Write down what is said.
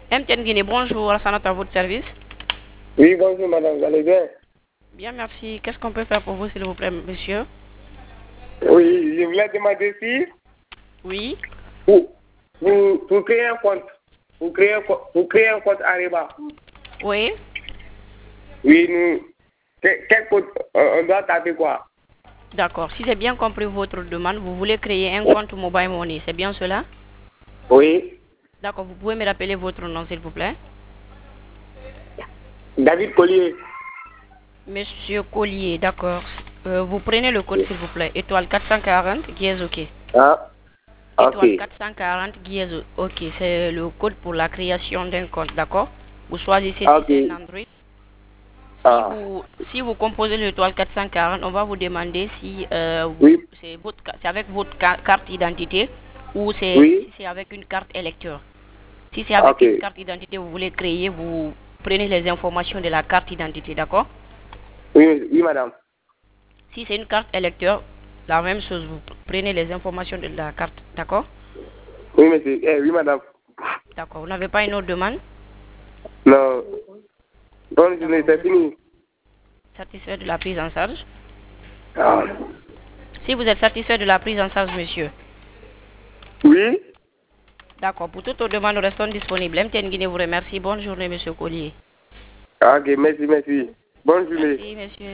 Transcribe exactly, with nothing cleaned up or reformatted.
M T N Guinée, bonjour, Alassane à votre service. Oui, bonjour madame, vous allez bien? Bien, merci. Qu'est-ce qu'on peut faire pour vous, s'il vous plaît, monsieur? Oui, je voulais demander si Oui. vous, vous, vous créez un compte, vous créez un, co- vous créez un compte Ariba. Oui. Oui, nous, que- quel compte euh, on doit taper quoi? D'accord. Si j'ai bien compris votre demande, vous voulez créer un compte Mobile Money, c'est bien cela? Oui, D'accord. Vous pouvez me rappeler votre nom, s'il vous plaît? David Collier. Monsieur Collier, d'accord. Euh, vous prenez le code, s'il vous plaît. Étoile quatre cent quarante, guise OK. Ah, ok. Étoile quatre cent quarante, guise OK. C'est le code pour la création d'un compte, d'accord? Vous choisissez si Ok. c'est un Android. Si Ah, vous, si vous composez l'étoile quatre cent quarante, on va vous demander si euh, vous- oui, c'est votre, ca- c'est avec votre ca- carte d'identité ou c'est si oui, c'est avec une carte électeur. Si c'est avec ok. une carte d'identité, vous voulez créer, vous prenez les informations de la carte d'identité, d'accord? Oui, oui madame. Si c'est une carte électeur, la même chose, vous prenez les informations de la carte, d'accord? Oui monsieur, eh, oui madame. D'accord. Vous n'avez pas une autre demande? Non, bonne journée, D'accord. Vous c'est êtes fini. satisfait de la prise en charge? Ah. Si vous êtes satisfait de la prise en charge, monsieur. Oui, D'accord. Pour toute autre demande, restons disponibles. M T N Guinée vous remercie. Bonne journée, monsieur Collier. ok, merci, merci. Bonne journée. Merci, monsieur.